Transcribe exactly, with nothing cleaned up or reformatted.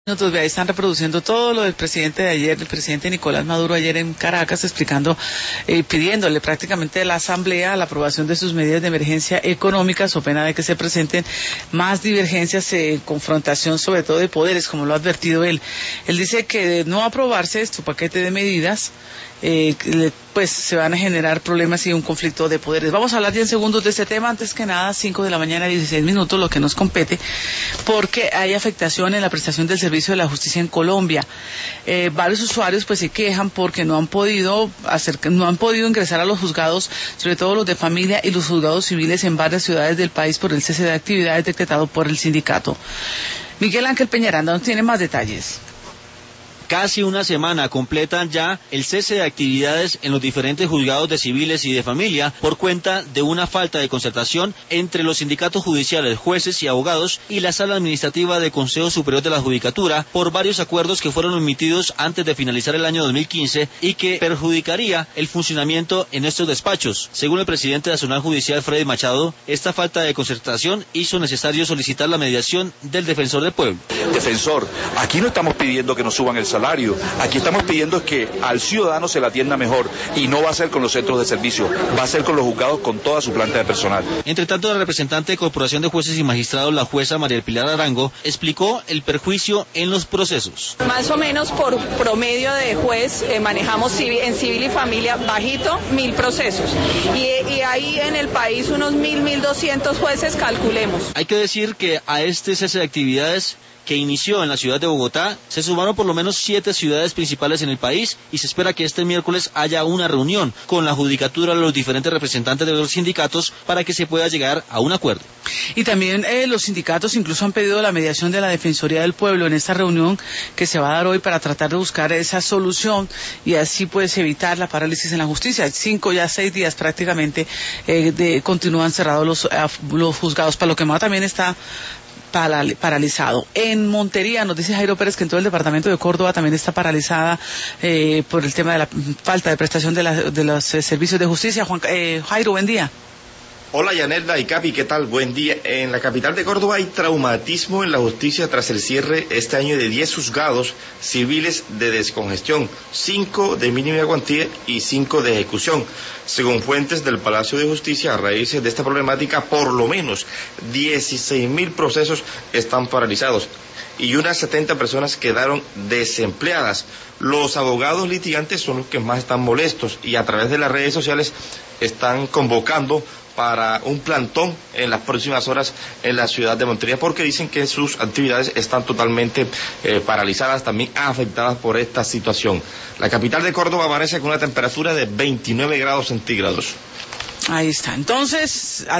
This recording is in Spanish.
Nosotros ahí están reproduciendo todo lo del presidente de ayer, el presidente Nicolás Maduro ayer en Caracas, explicando, eh, pidiéndole prácticamente a la Asamblea la aprobación de sus medidas de emergencia económica, so pena de que se presenten más divergencias, eh, confrontación sobre todo de poderes, como lo ha advertido él. Él dice que de no aprobarse su paquete de medidas, eh, pues se van a generar problemas y un conflicto de poderes. Vamos a hablar ya en segundos de este tema. Antes que nada, cinco de la mañana, dieciséis minutos, lo que nos compete, porque hay afectación en la prestación del servicio de la justicia en Colombia. Eh, varios usuarios pues se quejan porque no han podido hacer, no han podido ingresar a los juzgados, sobre todo los de familia y los juzgados civiles en varias ciudades del país por el cese de actividades decretado por el sindicato. Miguel Ángel Peñaranda nos tiene más detalles. Casi una semana completan ya el cese de actividades en los diferentes juzgados de civiles y de familia por cuenta de una falta de concertación entre los sindicatos judiciales, jueces y abogados y la sala administrativa del Consejo Superior de la Judicatura por varios acuerdos que fueron emitidos antes de finalizar el año dos mil quince y que perjudicaría el funcionamiento en estos despachos. Según el presidente nacional judicial, Freddy Machado, esta falta de concertación hizo necesario solicitar la mediación del defensor del pueblo. Defensor, aquí no estamos pidiendo que nos suban el salario, aquí estamos pidiendo que al ciudadano se le atienda mejor y no va a ser con los centros de servicio, va a ser con los juzgados con toda su planta de personal. Entre tanto, la representante de Corporación de Jueces y Magistrados, la jueza María Pilar Arango, explicó el perjuicio en los procesos. Más o menos por promedio de juez eh, manejamos civil, en civil y familia bajito mil procesos y, y hay en el país unos mil, mil doscientos jueces, calculemos. Hay que decir que a este cese de actividades que inició en la ciudad de Bogotá, se sumaron por lo menos siete ciudades principales en el país y se espera que este miércoles haya una reunión con la judicatura de los diferentes representantes de los sindicatos para que se pueda llegar a un acuerdo. Y también eh, los sindicatos incluso han pedido la mediación de la Defensoría del Pueblo en esta reunión que se va a dar hoy para tratar de buscar esa solución y así pues evitar la parálisis en la justicia. Cinco, ya seis días prácticamente eh, de, continúan cerrados los, eh, los juzgados. Palomar también está paralizado. En Montería, nos dice Jairo Pérez que en todo el departamento de Córdoba también está paralizada eh, por el tema de la falta de prestación de, la, de los eh, servicios de justicia. Juan, eh, Jairo, buen día. Hola Yanelda y Capi, ¿qué tal? Buen día. En la capital de Córdoba hay traumatismo en la justicia tras el cierre este año de diez juzgados civiles de descongestión, cinco de mínima cuantía y cinco de ejecución. Según fuentes del Palacio de Justicia, a raíz de esta problemática, por lo menos dieciséis mil procesos están paralizados y unas setenta personas quedaron desempleadas. Los abogados litigantes son los que más están molestos y a través de las redes sociales están convocando para un plantón en las próximas horas en la ciudad de Montería porque dicen que sus actividades están totalmente eh, paralizadas, también afectadas por esta situación. La capital de Córdoba amanece con una temperatura de veintinueve grados centígrados. Ahí está. Entonces